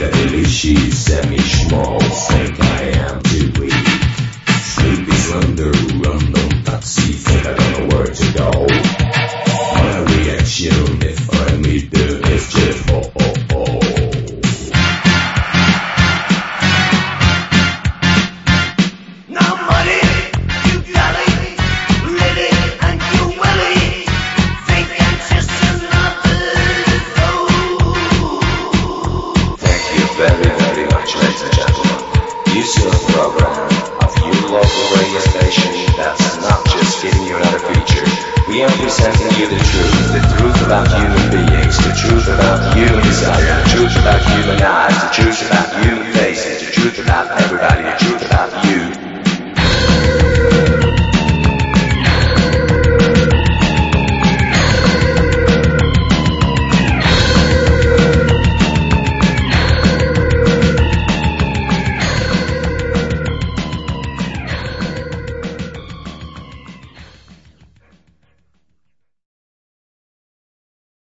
She semi-small, think I am too weak. Sleepy, slender, random taxi, think I don't know where to go. My reaction if I meet the mischief, oh oh oh. Now money, you got it, ready and you willing. Think and just another fool. Thank you very, very much, ladies and gentlemen. You see a program of your local radio station that's not just giving you another feature. We are presenting you the truth about human beings, the truth about human desire, the truth about human lives, the truth about human